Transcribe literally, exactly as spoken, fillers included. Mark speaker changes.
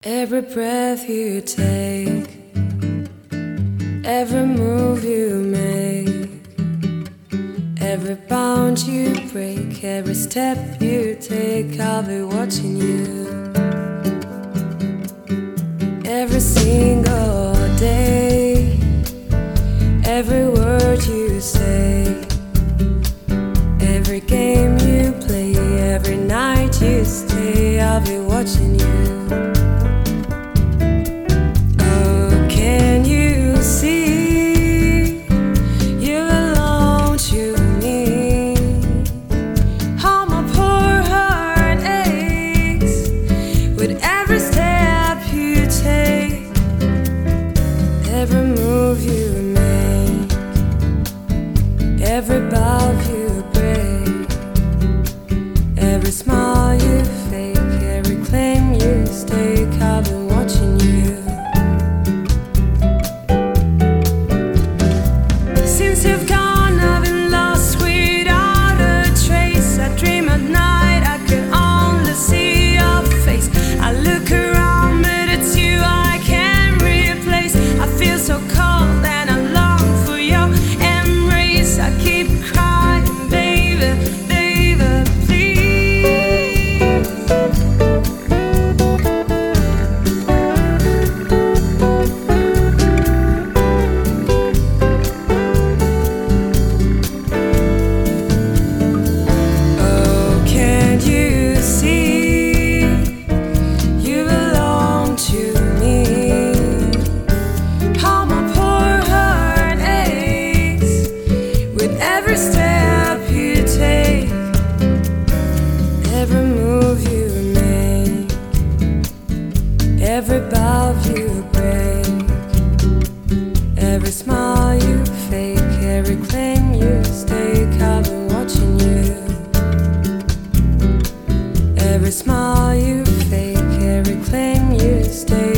Speaker 1: Every breath you take, every move you make, every bound you break, every step you take, I'll be watching you. Every single day, every word you say, every game you play, every night you stay, I'll be watching you. Every move you make, every bow you break, every smile you fake, every claim you stake, I've been watching you. Since you've gone, I've been lost without a trace. I dream at night, I can only see your face. I look around, but it's you I can't replace. I feel so cold and I long for your embrace. I keep crying, baby, baby, please. Oh, can't you see you belong to me? Every step you take, every move you make, every bow you break, every smile you fake, every claim you stake, I've been watching you. Every smile you fake, every claim you stake.